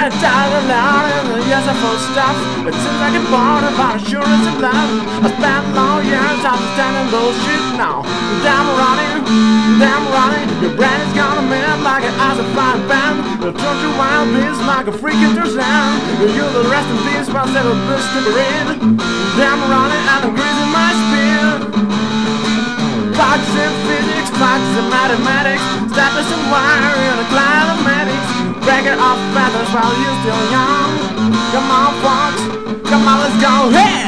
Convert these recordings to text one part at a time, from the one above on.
I died aloud and yes I full stuff. It seems like a part about assurance of love. I spent long years understanding bullshit now. Damn running, your brain is gonna mend like an ice of fire band. It'll turn you wild beast like a freak into sound. You're the rest in peace, but never push to the rain. Damn running and I'm greasing my speed. Facts in physics, facts in mathematics. Stepping some wire in a climatics. Breaking off feathers while you're still young. Come on, Fox, come on, let's go. Hey!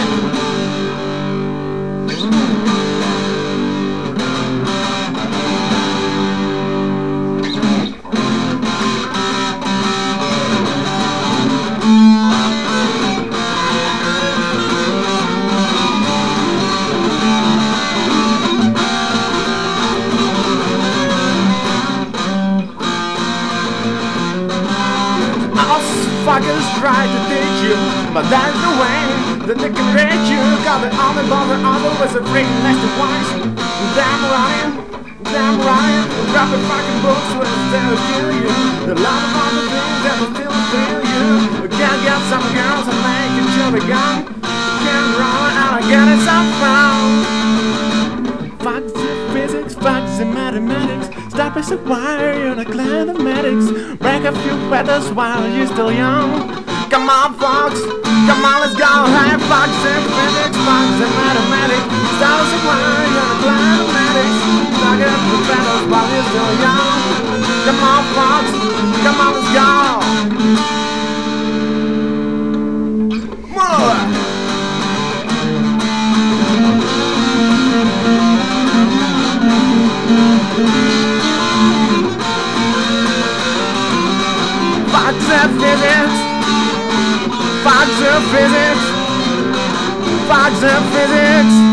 Fuckers try to teach you, but that's the way that they can reach you. Got the army bomber on the with a freaking nasty voice. Damn running, rapping fucking books will still kill you. The love of all the things that will still feel you. We can't get some girls and make it sure we gone. Can't run and I get it so fun. Facts in physics, facts in mathematics. Stop as a wire, you're not climatics. Break a few feathers while you're still young. Come on, Fox, come on, let's go. Hey, facts in physics, facts in mathematics. Stop as a wire, you're not climatics. Break a few feathers while you're still young. Come on, Fox, come on, let's go. More. Facts and physics, facts and physics, facts and physics.